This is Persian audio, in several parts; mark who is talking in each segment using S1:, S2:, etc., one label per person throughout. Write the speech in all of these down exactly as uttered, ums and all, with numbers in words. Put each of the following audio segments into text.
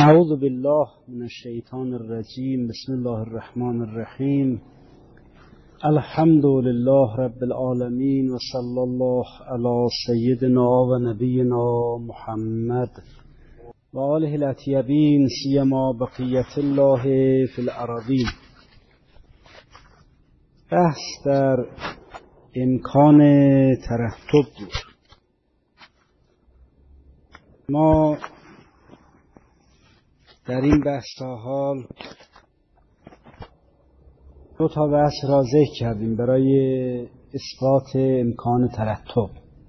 S1: اعوذ بالله من الشیطان الرجیم. بسم الله الرحمن الرحیم. الحمد لله رب العالمین و صلی الله علی سیدنا و نبینا محمد و آله الاطیبین سیما بقیت الله فی الارضین. بحث در امکان ترتب بود. ما در این بحث تا حال دو تا بحث را ذکر کردیم برای اثبات امکان ترتب.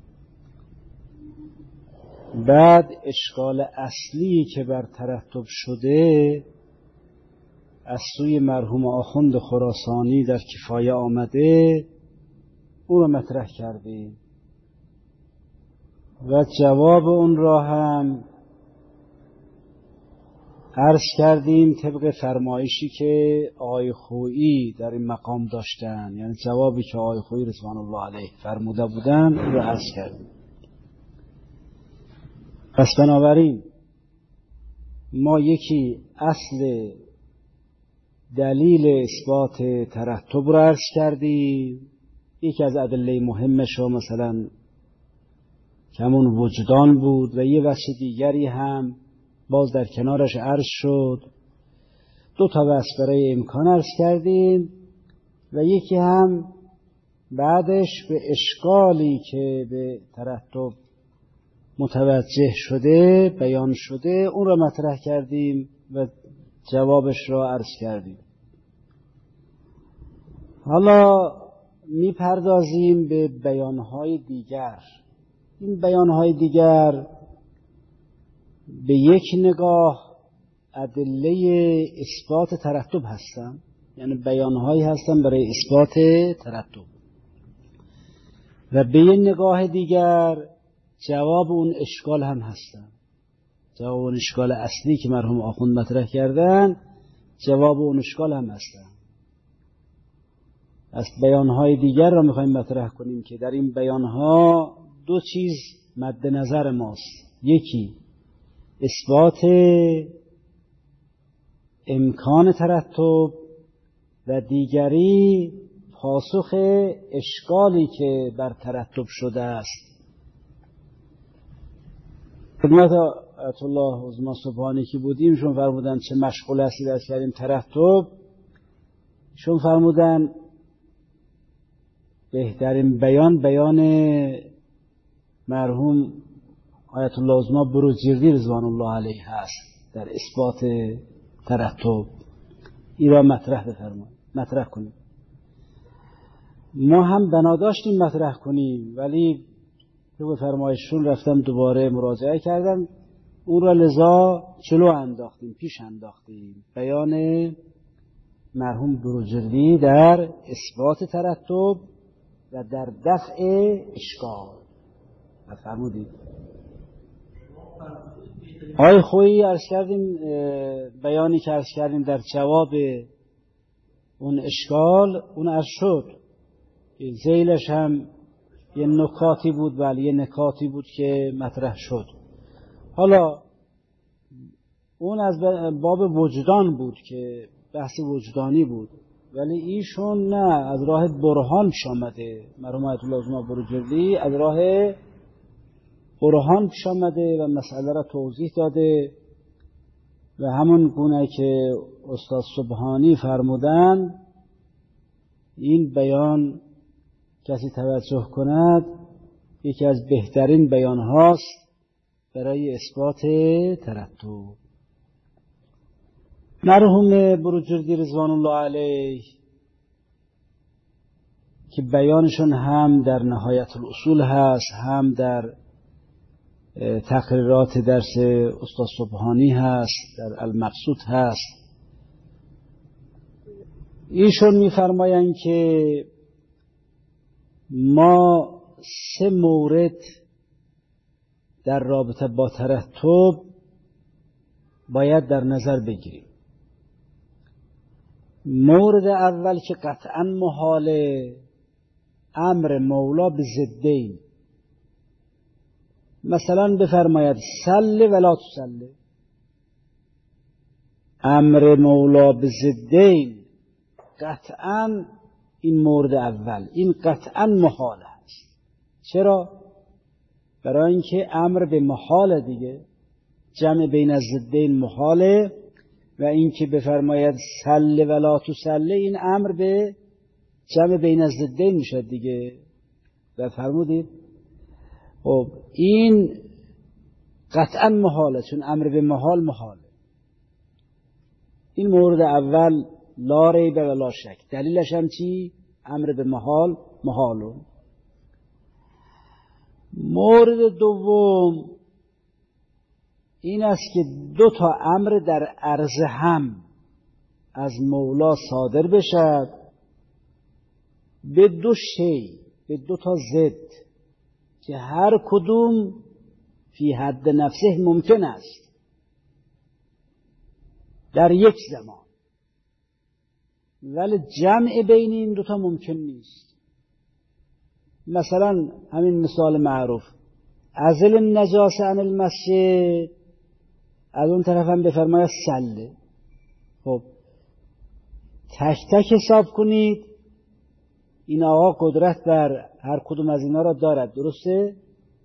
S1: بعد اشکال اصلی که بر ترتب شده از سوی مرحوم آخوند خراسانی در کفایه آمده، او را مطرح کردیم و جواب اون را هم عرض کردیم طبق فرمایشی که آقای خویی در این مقام داشتن، یعنی جوابی که آقای خویی رضوان الله علیه فرموده بودن او را عرض کردیم. پس بنابراین ما یکی اصل دلیل اثبات ترتب را عرض کردیم. یکی از ادله مهمش مثلا کمون وجدان بود و یه وجه دیگری هم باز در کنارش عرض شد. دو تا بحث برای امکان عرض کردیم و یکی هم بعدش به اشکالی که به ترتب متوجه شده بیان شده اون را مطرح کردیم و جوابش را عرض کردیم. حالا میپردازیم به بیانهای دیگر. این بیانهای دیگر به یک نگاه ادله اثبات ترتب هستن، یعنی بیانهایی هستن برای اثبات ترتب، و به یک نگاه دیگر جواب اون اشکال هم هستن. جواب اون اشکال اصلی که مرحوم آخوند مطرح کردن جواب اون اشکال هم هستن. از بیانهای دیگر را میخوایم مطرح کنیم که در این بیانها دو چیز مد نظر ماست. یکی اثبات امکان ترتب و دیگری پاسخ اشکالی که بر ترتب شده است. خدمت آیت الله عظما سبحانی که بودیم شون فرمودن چه مشغول هستی درس کردیم ترتب. شون فرمودن بهترین بیان بیان مرحوم آیت الله عظما بروجردی رضوان الله علیه هست در اثبات ترتب. این را مطرح بفرمایید، مطرح کنیم. ما هم بنا داشتیم مطرح کنیم ولی به فرمایششون رفتم دوباره مراجعه کردم، اون را لذا جلو انداختیم، پیش انداختیم. بیان مرحوم بروجردی در اثبات ترتب و در دفع اشکال. فرمودید آقای خویی عرض کردیم بیانی که عرض کردیم در جواب اون اشکال اون عرض شد. ذیلش هم یه نکاتی بود، ولی یه نکاتی بود که مطرح شد. حالا اون از باب وجدان بود که بحث وجدانی بود، ولی ایشون نه، از راه برهان پیش آمده. مرحوم آیت الله عظما بروجردی از راه برهان پیش آمده و مسئله را توضیح داده و همون گونه که استاد سبحانی فرمودن این بیان کسی توجه کند یکی از بهترین بیان هاست برای اثبات ترتب. مرحوم بروجردی رضوان الله علیه که بیانشون هم در نهایت الاصول هست هم در تقریرات درس استاد سبحانی هست، در المقصود هست. ایشون میفرمایند که ما سه مورد در رابطه با ترتب باید در نظر بگیریم. مورد اول که قطعا محاله، امر مولا به ضدین. مثلا بفرماید سل ولا تسل، امر مولا به ضدین، قطعا این مورد اول این قطعا محال است. چرا؟ برای اینکه امر به محال دیگه، جمع بین الضدین محاله، و اینکه بفرماید سل ولا تسله، این امر به جمع بین الضدین میشه دیگه. و فرمودید خب این قطعا محاله، چون امر به محال محاله. این مورد اول لا ریب و لا شک. دلیلش هم چی؟ امر به محال محالون. مورد دوم این است که دو تا امر در عرض هم از مولا صادر بشد به دو شی، به دو تا ضد که هر کدوم فی حد نفسه ممکن است در یک زمان، ولی جمع بین این دوتا ممکن نیست. مثلا همین مثال معروف، ازل النجاس عن المسجد، از اون طرف هم بفرماید سله. خب تک تک حساب کنید، این آقا قدرت بر هر کدوم از اینا را دارد، درسته؟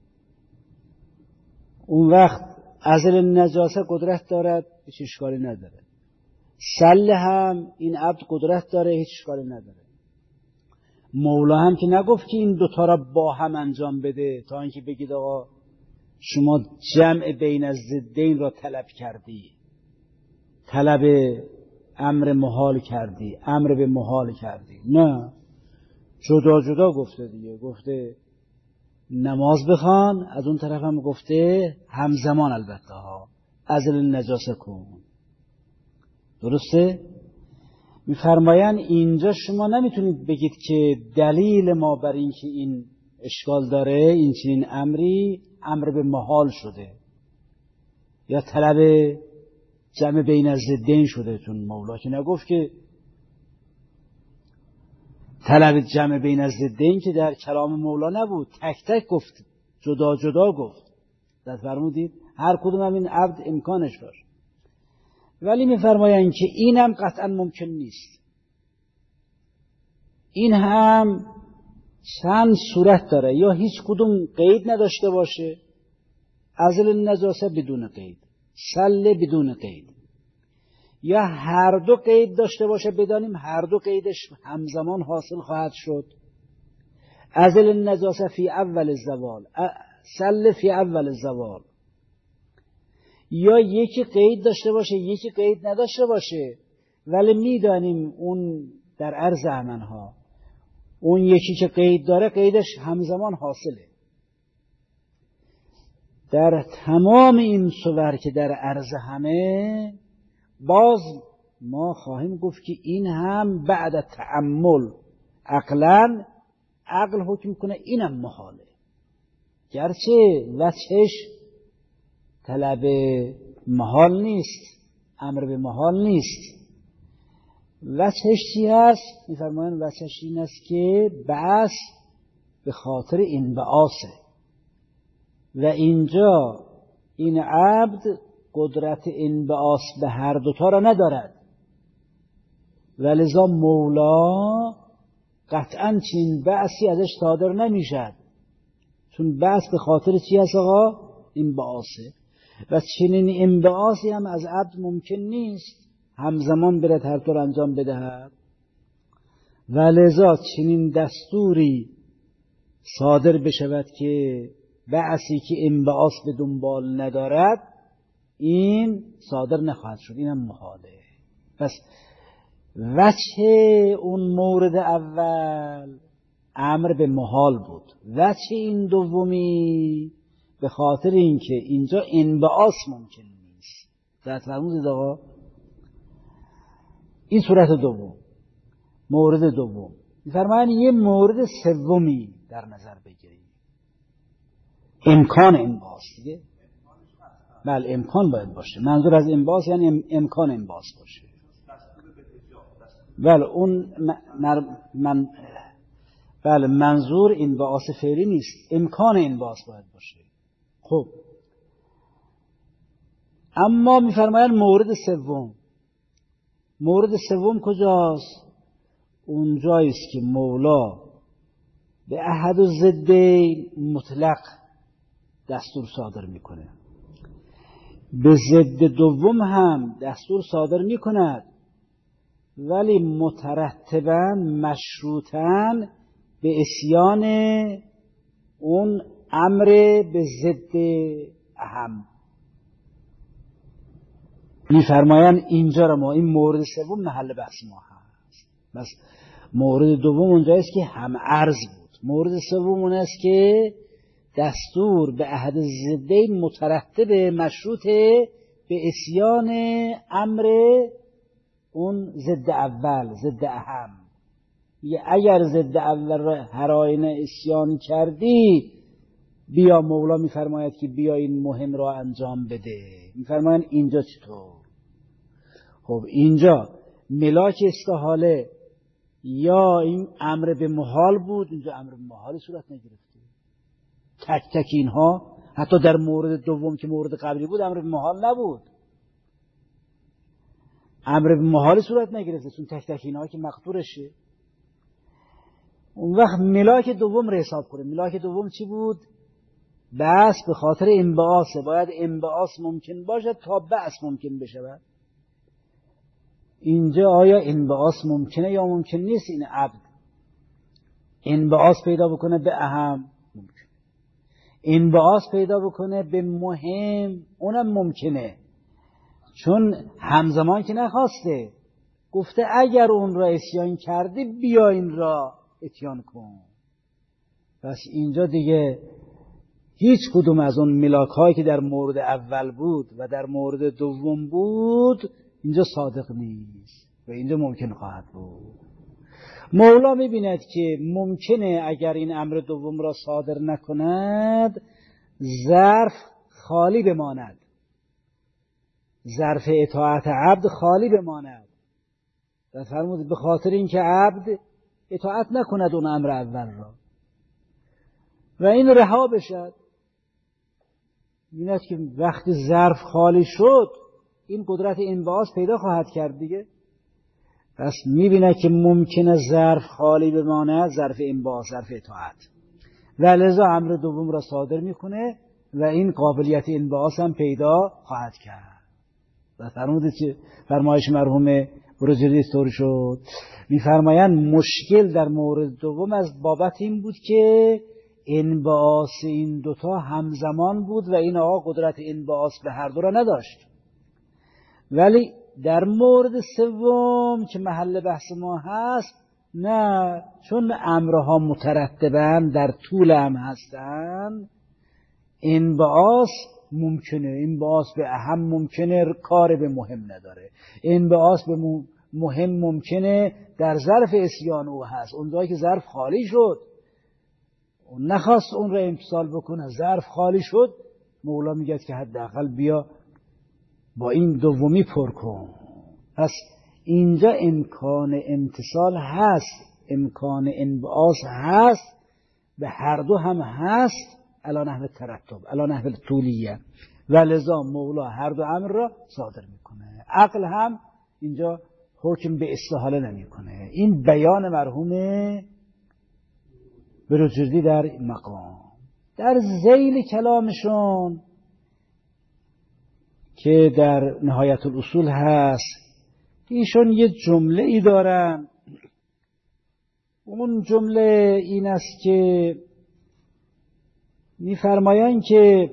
S1: اون وقت ازل النجاسه قدرت دارد، هیچ اشکالی نداره. سله هم این عبد قدرت داره، هیچ اشکالی نداره. مولا هم که نگفت که این دوتا را با هم انجام بده تا اینکه بگید آقا شما جمع بین الضدین را طلب کردی، طلب امر محال کردی، امر به محال کردی. نه، جدا جدا گفته دیگه. گفته نماز بخوان، از اون طرف هم گفته همزمان البته ها ازل النجاسه کن. درسته؟ میفرمایند اینجا شما نمیتونید بگید که دلیل ما بر این که این اشکال داره این چنین امری امر به محال شده یا طلب جمع بین الضدین شده، چون مولا که نگفت که طلب جمع بین الضدین که در کلام مولا نبود، تک تک گفت، جدا جدا گفت. در فرمودید هر کدوم هم این عبد امکانش باشه. ولی میفرمایند که این هم قطعا ممکن نیست. این هم چند صورت داره، یا هیچ کدوم قید نداشته باشه، ازل النجاسه بدون قید، سله بدون قید، یا هر دو قید داشته باشه، بدانیم هر دو قیدش همزمان حاصل خواهد شد. ازل النجاسه فی اول الزوال، سله فی اول الزوال. یا یکی قید داشته باشه یکی قید نداشته باشه، ولی میدانیم اون در عرض امنها اون یکی که قید داره قیدش همزمان حاصله. در تمام این صور که در عرض همه، باز ما خواهیم گفت که این هم بعد تأمل عقلا عقل حکم کنه اینم محاله، گرچه وجهش طلب محال نیست، امر به محال نیست. وجهش چی هست؟ میفرمایند وجهش این است که بس به خاطر انبعاثه و اینجا این عبد قدرت انبعاث به هر دوتا را ندارد و لذا مولا قطعا چین بعثی ازش صادر نمیشد، چون بعث به خاطر چی هست آقا؟ انبعاثه. و چنین انبعاثی هم از عبد ممکن نیست همزمان برد هر طور انجام بدهد و لذا چنین دستوری صادر بشود که بعثی که انبعاث به دنبال ندارد این صادر نخواهد شد، اینم محاله. پس وجه اون مورد اول امر به محال بود، وجه این دومی به خاطر اینکه اینجا انبعاث ممکن نیست. در فرمودید آقا این صورت دوم، مورد دوم. می‌فرمایند یه مورد سومی در نظر بگیرید، امکان انبعاث دیگه. بله امکان باید باشه، منظور از انبعاث یعنی امکان انبعاث باشه. بله اون من, من بله منظور انبعاث فعلی نیست، امکان انبعاث باید باشه. خب اما میفرمایند مورد سوم، مورد سوم کجاست؟ اونجایی است که مولا به احد الضدین مطلق دستور صادر میکنه، به ضد دوم هم دستور صادر میکند، ولی مترتباً مشروطاً به عصیان اون امر به ضد اهم. میفرمایند اینجا را ما این مورد سوم محل بحث ما هست. بس مورد دوم اونجاییست که هم عرض بود. مورد سوم اون است که دستور به احد ضدین مترتب مشروط به عصیان امر اون ضد اول، ضد اهم. یه اگر ضد اول را هر آینه عصیان کردی، بیا مولا میفرماید که بیا این مهم را انجام بده. میفرماید اینجا چطور؟ خب اینجا ملاک استحاله یا این امر به محال بود، اینجا امر به محال صورت نگرفته. تک تک اینها حتی در مورد دوم که مورد قبلی بود امر به محال نبود، امر به محال صورت نگرفته، چون تک تک اینها که مقدورشه. اون وقت ملاک دوم رو حساب کنه. ملاک دوم چی بود؟ بس به خاطر انبعاثه، باید انبعاث ممکن باشد تا بس ممکن بشود. اینجا آیا انبعاث ممکنه یا ممکن نیست؟ این عبد انبعاث پیدا بکنه به اهم، ممکن. انبعاث پیدا بکنه به مهم، اونم ممکنه، چون همزمان که نخواسته، گفته اگر اون را عصیان کردی بیا این را اتیان کن. پس اینجا دیگه هیچ کدوم از اون ملاک هایی که در مورد اول بود و در مورد دوم بود اینجا صادق نیست و اینجا ممکن خواهد بود. مولا میبیند که ممکنه اگر این امر دوم را صادر نکند ظرف خالی بماند، ظرف اطاعت عبد خالی بماند. در فرمود به خاطر اینکه عبد اطاعت نکند اون امر اول را و این رها بشد. می‌بیند که وقتی ظرف خالی شد این قدرت انبعاث پیدا خواهد کرد دیگه. پس می‌بیند که ممکنه ظرف خالی بماند، ظرف انبعاث، ظرف اطاعت، و لذا امر دوم را صادر میکنه و این قابلیت انبعاث هم پیدا خواهد کرد. و فرمودید که فرمایش مرحوم بروجردی طور شد. می‌فرمایند مشکل در مورد دوم از بابت این بود که انبعاث این دوتا همزمان بود و این آقا قدرت انبعاث به هر دو را نداشت. ولی در مورد سوم که محل بحث ما هست، نه، چون امرها مترتبن در طول هم هستن، انبعاث ممکنه، انبعاث به اهم ممکنه، کار به مهم نداره. انبعاث به مهم ممکنه در ظرف عصیان او هست، اونجایی که ظرف خالی شد اون نخواست اون را امتصال بکنه، ظرف خالی شد، مولا میگه که حداقل بیا با این دومی پر کن. پس اینجا امکان امتصال هست، امکان انبعاث هست، به هر دو هم هست، علی نحو ترتب، علی نحو طولیه، و لذا مولا هر دو امر را صادر میکنه. عقل هم اینجا حکم به استحاله نمیکنه. این بیان مرحوم بروجردی در مقام. در ذیل کلامشون که در نهایت الاصول هست، ایشون یه جمله ای دارن. اون جمله این است که میفرمایند که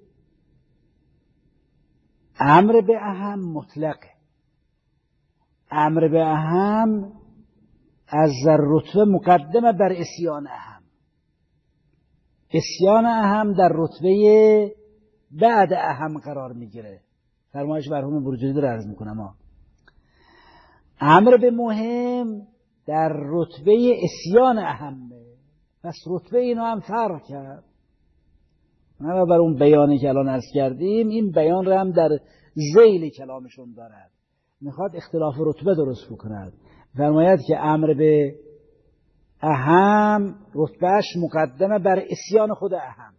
S1: امر به اهم مطلقه. امر به اهم از رتبه مقدمه بر عصیان اهم. عصیان اهم در رتبه بعد اهم قرار میگیره. فرمایش مرحوم بروجردی رو عرض میکنم. ها امر به مهم در رتبه عصیان اهمه. پس رتبه اینا هم فرق کرد. نه بر اون بیانی که الان عرض کردیم، این بیان رو هم در ذیل کلامشون دارد. میخواد اختلاف رتبه درست بکند. فرماید که امر به اهم رتبهش مقدمه بر عصیان خود اهم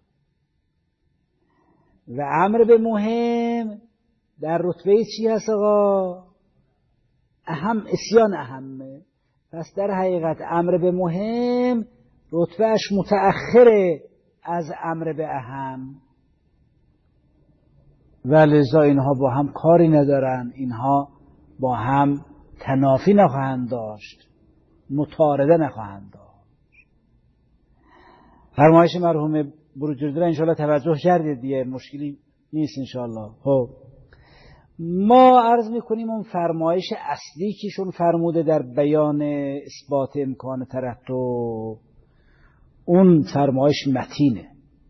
S1: و امر به مهم در رتبه چی هست آقا؟ اهم اسیان اهمه. پس در حقیقت امر به مهم رتبهش متأخره از امر به اهم و لذا اینها با هم کاری ندارن، اینها با هم تنافی نخواهند داشت، متعارضه نخواهند داشت. فرمایش مرحوم بروجردی را انشاءالله توجه کردید دیگه، مشکلی نیست انشاءالله. خب ما عرض میکنیم اون فرمایش اصلی که شون فرموده در بیان اثبات امکان ترتب، اون فرمایش متینه،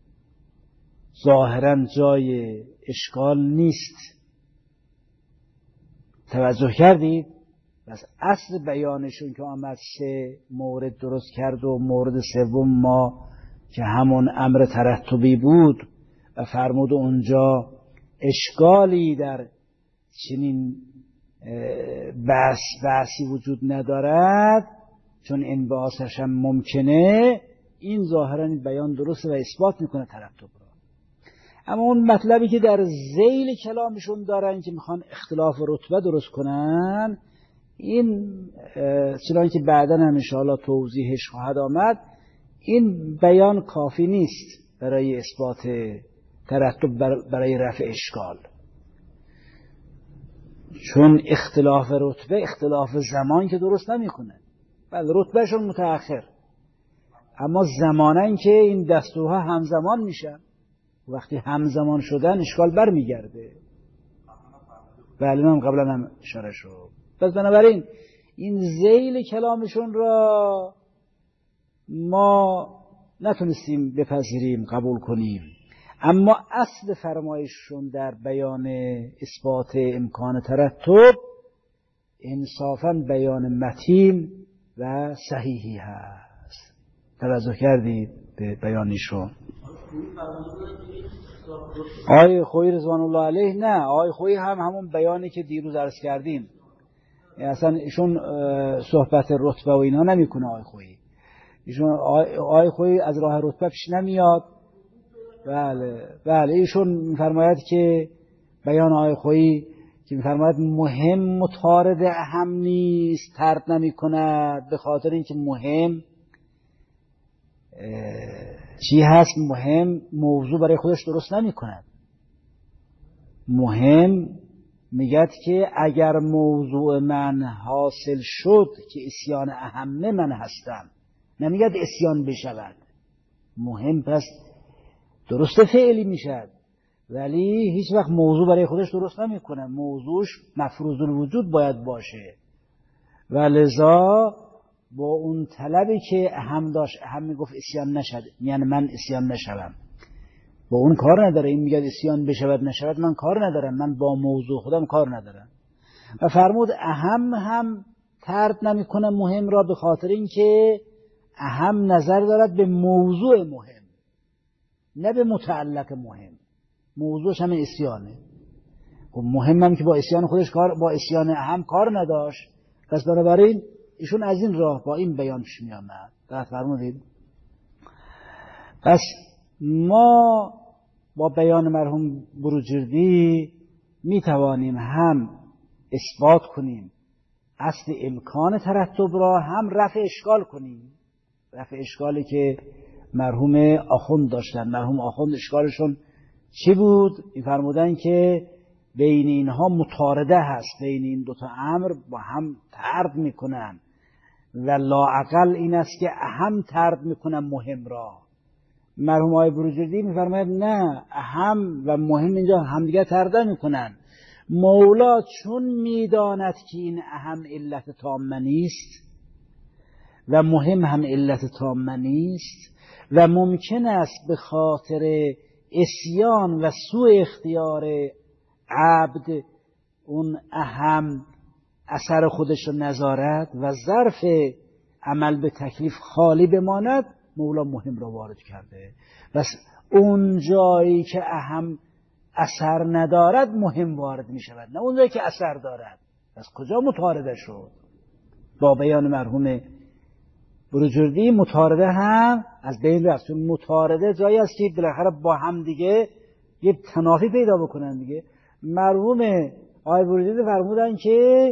S1: ظاهرا جای اشکال نیست. توجه کردید؟ بس اصل بیانشون که آمد سه مورد درست کرد و مورد سوم ما که همون امر ترتبی بود و فرمود اونجا اشکالی در چنین بحث بحثی وجود ندارد چون انبعاثش هم ممکنه. این ظاهرا این بیان درسته و اثبات میکنه ترتب را. اما اون مطلبی که در ذیل کلامشون دارن که میخوان اختلاف رتبه درست کنن، این چنان که بعداً هم انشاءالله توضیحش خواهد آمد، این بیان کافی نیست برای اثبات ترتب، برای رفع اشکال. چون اختلاف رتبه اختلاف زمان که درست نمیکنه. بله رتبهشون متأخر، اما زمانن که این دستوها همزمان میشن، وقتی همزمان شدن اشکال بر میگرده. بله من قبلا هم اشاره شد. پس بنابراین این ذیل کلامشون را ما نتونستیم بپذیریم، قبول کنیم. اما اصل فرمایششون در بیان اثبات امکان ترتب انصافاً بیان متین و صحیحی هست. توجه کردید به بیانشون؟ آقای خویی رضوان الله علیه نه، آقای خویی هم همون بیانی که دیروز عرض کردیم، اصلا ایشون صحبت رتبه و اینا نمیکنه. آقای خویی ایشون آقای خویی از راه رتبه پیش نمیاد. بله بله ایشون میفرماید که بیان آقای خویی که میفرماید مهم متعارض اهم نیست، طرد نمی کند، به خاطر اینکه مهم چی هست؟ مهم موضوع برای خودش درست نمی کند. مهم میگد که اگر موضوع من حاصل شد که اسیان اهمه من هستم، نمیگد اسیان بشود. مهم پس درست فعلی میشد ولی هیچ وقت موضوع برای خودش درست نمی کنه، موضوعش مفروض الوجود باید باشه و لذا با اون طلبی که اهم داشت، اهم میگفت اسیان نشد، یعنی من اسیان نشوم، با اون کار نداره. این میگه اسیان بشود نشود، من کار ندارم، من با موضوع خودم کار ندارم. و فرمود اهم هم طرد نمی کنه مهم را، به خاطر اینکه اهم نظر دارد به موضوع مهم نه به متعلق مهم. موضوعش همه اسیانه. خب مهم هم که با اسیان خودش کار، با اسیان اهم کار نداشت. پس بنابراین ایشون از این راه با این بیان پیش می آمد. دقت فرمودید؟ پس ما با بیان مرحوم بروجردی می توانیم هم اثبات کنیم اصل امکان ترتب را، هم رفع اشکال کنیم. رفع اشکالی که مرحوم آخوند داشتن. مرحوم آخوند اشکالشون چی بود؟ این فرمودن که بین اینها متعارضه هست، بین این دوتا امر با هم طرد میکنن و لااقل این است که اهم طرد میکنن مهم را. مرحوم آقای بروجردی میفرماید نه، اهم و مهم اینجا همدیگه طرد میکنن. مولا چون میداند که این اهم علت تامه نیست و مهم هم علت تامه نیست و ممکن است به خاطر اسیان و سوء اختیار عبد اون اهم اثر خودش رو نذارد و ظرف عمل به تکلیف خالی بماند، مولا مهم رو وارد کرده. بس اون جایی که اهم اثر ندارد مهم وارد می شود، نه اون جایی که اثر دارد. پس کجا متعارضه شد؟ با بیان مرحوم بروجردی متعارضه هم از بین رفت. چون متعارضه جایی است که بالاخره با هم دیگه یه تنافی پیدا بکنن دیگه. مرحوم آقای بروجردی فرمودن که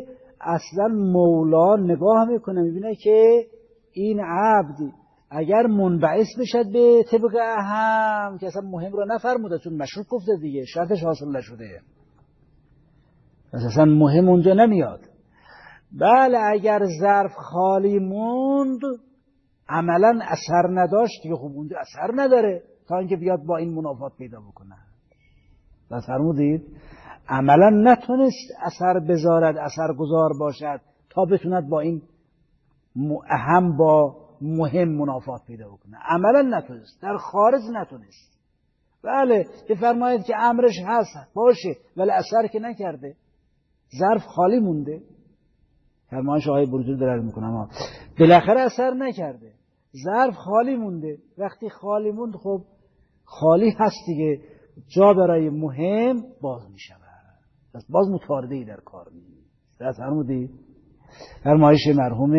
S1: اصلا مولا نگاه میکنه میبینه که این عبد اگر منبعث بشد به طبق اهم که اصلا مهم رو نفرموده، چون مشروط گفته دیگه، شرطش حاصل نشده، پس اصلا مهم اونجا نمیاد. بله اگر ظرف خالی موند عملا اثر نداشت که خب اونجا اثر نداره تا اینکه بیاد با این منافات پیدا بکنه. بس فرمودید عملا نتونست اثر بذارد، اثر گذار باشد تا بتوند با این اهم با مهم منافات پیدا بکنه. عملا نتونست، در خارج نتونست. بله بفرمایید که امرش هست باشه ولی اثر که نکرده، ظرف خالی مونده. فرمایش آقای بروجردی دارد میکنم بالاخره اثر نکرده، ظرف خالی مونده. وقتی خالی موند خب خالی هست دیگه، جا برای مهم باز میشه، پس باز متعارضه‌ای در کار نیست. درست فرمودید؟ فرمایش مرحوم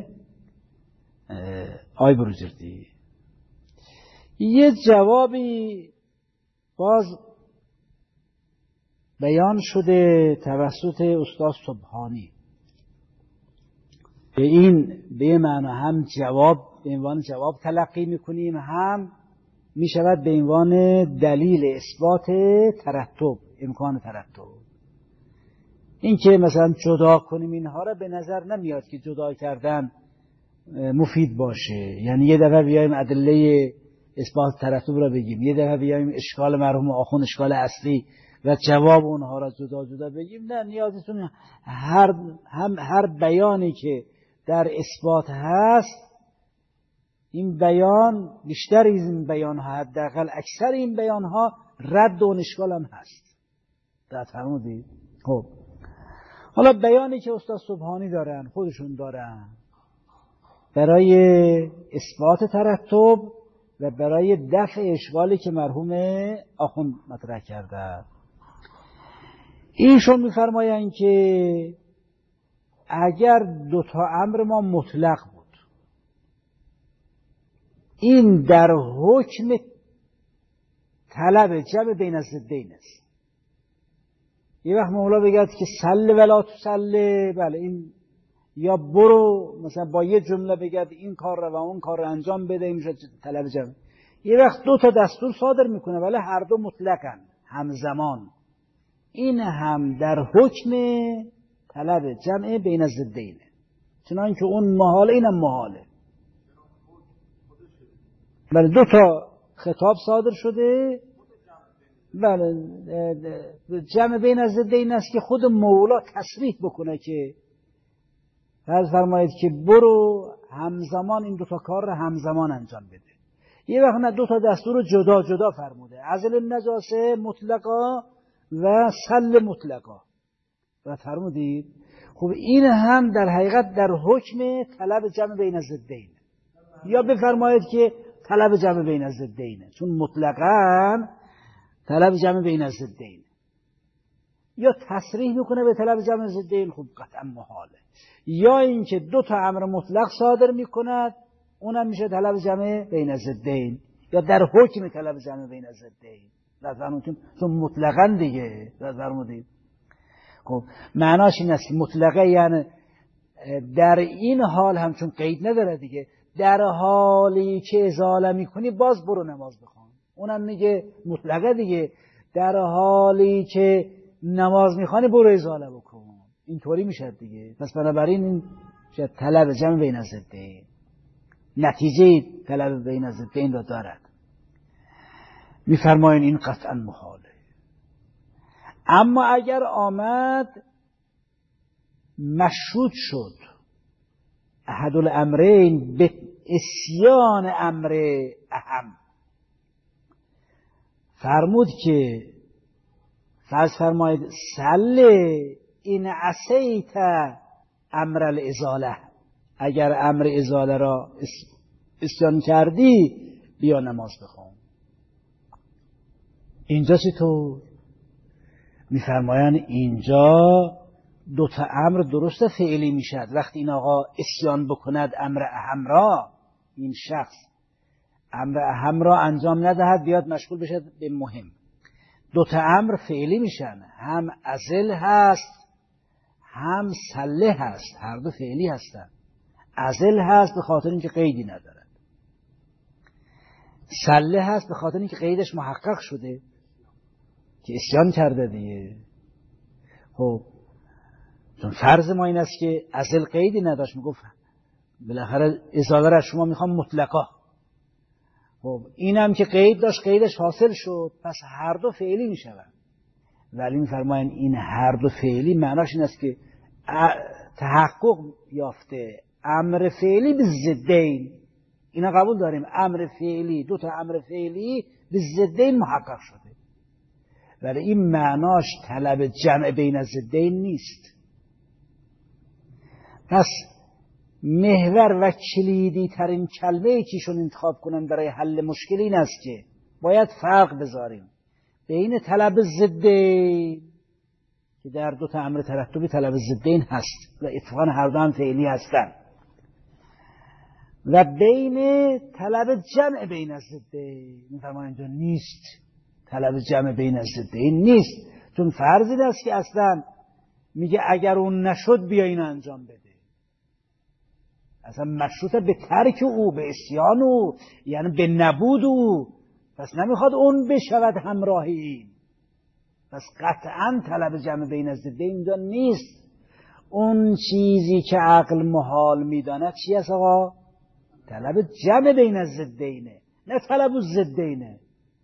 S1: آقای بروجردی. یه جوابی باز بیان شده توسط استاد سبحانی به این به معنی هم جواب به عنوان جواب تلقی میکنیم، هم میشود به عنوان دلیل اثبات ترتب، امکان ترتب. این که مثلا جدا کنیم اینها را به نظر نمیاد که جدا کردن مفید باشه. یعنی یه دفعه بیایم ادله اثبات ترتب را بگیم، یه دفعه بیایم اشکال مرحوم آخوند اشکال اصلی و جواب اونها را جدا جدا بگیم. نه، نیازتون هر هم هر بیانی که در اثبات هست، این بیان بیشتر از این بیان ها، حداقل اکثر این بیان ها رد و اشکال هم هست. در فرمودید؟ خب حالا بیانی که استاد سبحانی دارن، خودشون دارن برای اثبات ترتب و برای دفع اشکالی که مرحوم آخوند مطرح کرده، ایشون میفرمایند که اگر دو تا امر ما مطلق بود، این در حکم طلب جمع بین الضدین است. یه وقت مولا بگه که سل ولا تسل، بله این یا برو مثلا با یه جمله بگه این کار رو و اون کار رو انجام بده، این میشه طلب جمع. یه وقت دو تا دستور صادر میکنه ولی هر دو مطلقن همزمان، این هم در حکم طلب جمع بین الضدین، چنان که اون محاله اینم محاله. بله دو تا خطاب صادر شده، بله جمع بین الضدین است که خود مولا تصریح بکنه که فرض فرمایید که برو همزمان این دو تا کار رو همزمان انجام بده. یه وقت نه، دو تا دستور رو جدا جدا فرموده، عزل النجاسه مطلقا و سل مطلقا. و فرمودید خب این هم در حقیقت در حکم طلب جمع بین الضدین، یا بفرمایید که طلب جمع بین الضدین، چون مطلقاً طلب جمع بین الضدین، یا تصریح میکنه به طلب جمع الضدین، خب قطعا محاله. یا اینکه دو تا امر مطلق صادر میکند، اونم میشه طلب جمع بین الضدین، یا در حکم طلب جمع بین الضدین. لازم چون مطلقاً دیگه فرمودید. خب معناش این است که مطلقه یعنی در این حال هم، چون قید نداره دیگه، در حالی که ازاله میکنی باز برو نماز بخوان، اونم میگه مطلقه دیگه، در حالی که نماز میخوانی برو ازاله بکن، اینطوری میشه دیگه. پس بنابراین این شاید طلب جمع بین الضدین، نتیجه طلب بین الضدین را دارد. میفرماین این قطعا محاله. اما اگر آمد مشروط شد احد الامرین به اسیان امر اهم، فرمود که فرض فرماید سل این عصیت امر الازاله، اگر امر ازاله را اسیان کردی بیا نماز بخوان. اینجا چطور؟ میفرمایند اینجا دو تا امر درست فعلی میشد. وقتی این آقا اسیان بکند امر اهم را، این شخص امر اهم را انجام ندهد بیاد مشغول بشد به مهم، دو تا امر فعلی میشن، هم ازل هست هم سله هست، هر دو فعلی هستن. ازل هست به خاطر اینکه قیدی ندارد، سله هست به خاطر اینکه قیدش محقق شده که اسیان کرده دیگه. خب چون فرض ما این است که ازل قیدی نداشت، میگفت بالاخره ازاله را شما میخوام مطلقا. خب اینم که قید داشت قیدش حاصل شد، پس هر دو فعلی میشود. ولی میفرماین این هر دو فعلی معناش این است که تحقق یافته امر فعلی به ضدین. اینا قبول داریم، امر فعلی، دو تا امر فعلی به ضدین محقق شده، ولی این معناش طلب جمع بین ضدین نیست. پس محور و کلیدی ترین کلمه‌ای که ایشون انتخاب کنن برای حل مشکل این است که باید فرق بذاریم بین طلب ضدین که در دو تا امر ترتبی طلب ضدین هست و اتفاقا هر دو هم فعلی هستن، و بین طلب جمع بین ضدین. میفرمایند اینجا نیست، طلب جمع بین ضدین نیست، چون فرض این است که اصلا میگه اگر اون نشد بیا اینو انجام بده، اصلا مشروطه به ترک او، به اسیان او، یعنی به نبود او، پس نمیخواد اون بشود همراه این. پس قطعا طلب جمع بین ضدین اینجا نیست. اون چیزی که عقل محال میداند چی است آقا؟ طلب جمع بین ضدینه، نه طلب ضدینه.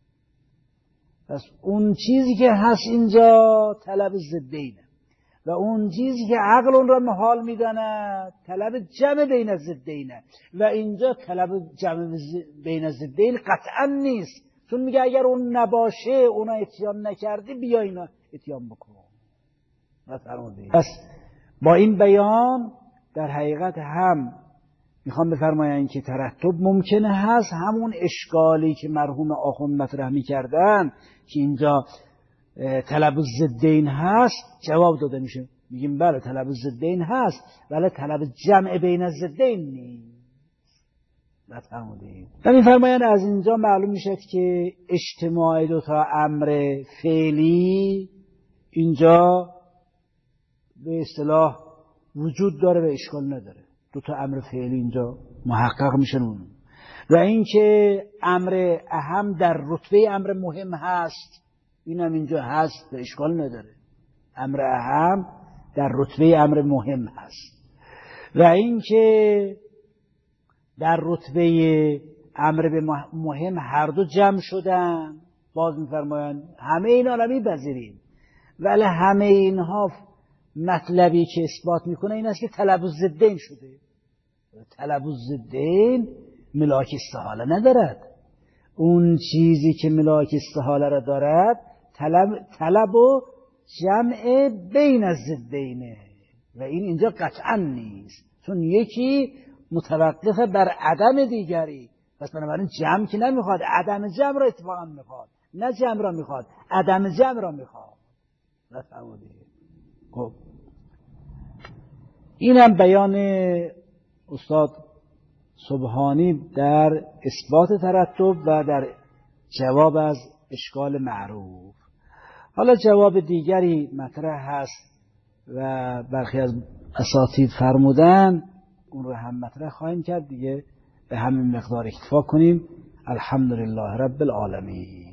S1: پس اون چیزی که هست اینجا طلب ضدینه و اون چیزی که عقل اون را محال میداند طلب جمع بین ضدینه، و اینجا طلب جمع بین ضدین قطعا نیست، چون میگه اگر اون نباشه اونا اتیان نکردی بیا اینا اتیان بکن. پس با این بیان در حقیقت هم میخوام بفرماین که ترتب ممکنه هست، همون اشکالی که مرحوم آخوند مطرح میکردن که اینجا طلب ضدین هست جواب داده میشه. میگیم بله طلب ضدین هست، ولی طلب جمع بین ضدین نیست. نفهمودید؟ و میفرماین از اینجا معلوم میشه که اجتماع دو تا امر فعلی اینجا به اصطلاح وجود داره و اشکال نداره. دو تا امر فعلی اینجا محقق میشن، و اینکه امر اهم در رتبه امر مهم هست اینم اینجا هست و اشکال نداره. امر اهم در رتبه امر مهم هست، و اینکه در رتبه امر به مهم هر دو جمع شدن، باز میفرمایند همه اینا رو میپذیریم، ولی همه اینها مطلبی که اثبات میکنه این است که طلب ضدین شده. طلب ضدین ملاک استحاله ندارد. اون چیزی که ملاک استحاله را دارد طلب طلب و جمع بین ضدینه، و این اینجا قطعا نیست، چون یکی متوقف بر عدم دیگری. پس بنابراین جمع که نمیخواد، عدم جمع را اتفاقا میخواد، نه جمع را میخواد، عدم جمع را میخواد. نفهمیدید؟ خب اینم بیان استاد سبحانی در اثبات ترتب و در جواب از اشکال معروف. حالا جواب دیگری مطرح هست و برخی از اساتید فرمودن، اون رو هم مطرح خواهیم کرد دیگه. به همین مقدار اکتفا کنیم. الحمدلله رب العالمین.